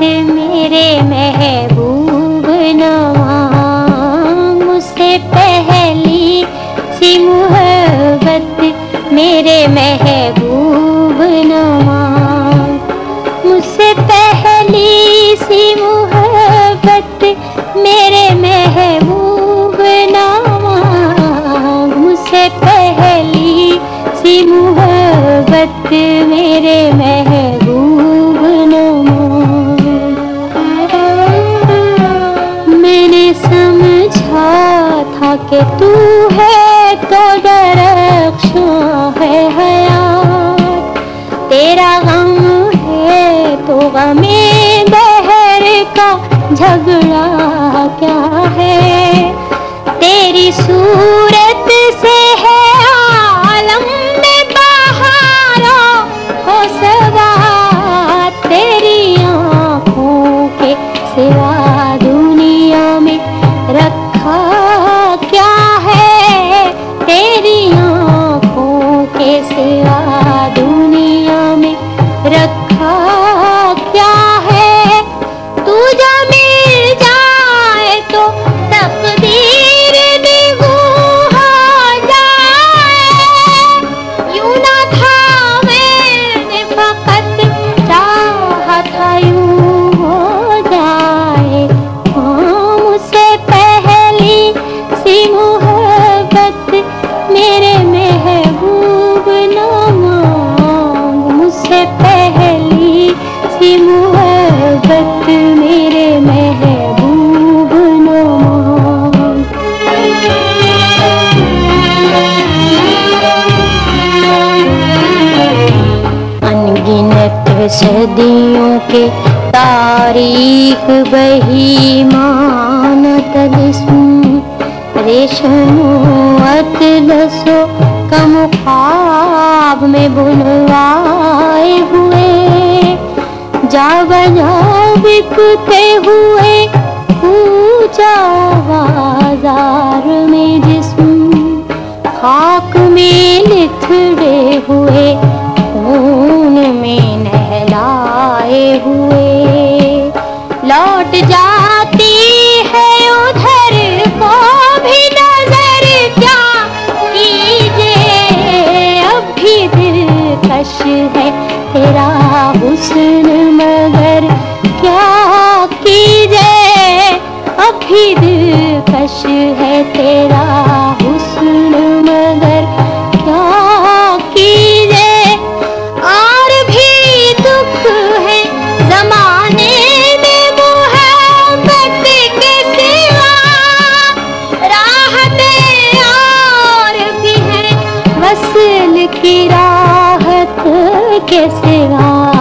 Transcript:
मेरे महबूब नवा, मुझसे पहली सी मोहब्बत मेरे महबूब नवा, मुझसे पहली सी मोहब्बत मेरे महबूब नवा, मुझसे पहली सी मोहब्बत मेरे महबूब नवा। मैंने समझा था कि तू है तो दरख्शां है हयात, तेरा गम है तो गमे दहर का झगड़ा क्या है, तेरी सूरत से है आलम में बहारों हो सवात, तेरी आँखों के सिवा दुनिया में रखा क्या है, तेरी आँखों के सिवा दुनिया में रखा क्या है, तू जो मिल जाए तो तकदीर निगूं हो जाए, यूं ना था मैंने फकत चाहा था यूं हो जाए, हाँ मुझसे पहली सी मोहब्बत मेरे महबूब नवा, मुझसे पहली सी मोहब्बत मेरे महबूब नवा। अनगिनत सदियों के तारीख बही माना तलिस्म, रेशमो अतलसो कम ख्वाब में बुनवाए हुए, जा बजा बिकते हुए पूजा बाजार में जिस्म, खाक में लिथड़े हुए खून में नहलाए हुए, लौट जाती है उधर को भी नजर क्या कीजिए, अब भी दिलकश है तेरा हुस्न मगर क्या कीजिए, अब भी दिलकश है तेरा हुस्न मगर क्या कीजिए, और भी दुख है जमाने में मोहब्बत के सिवा, राहतें और भी हैं वस्ल की राहत के सिवा।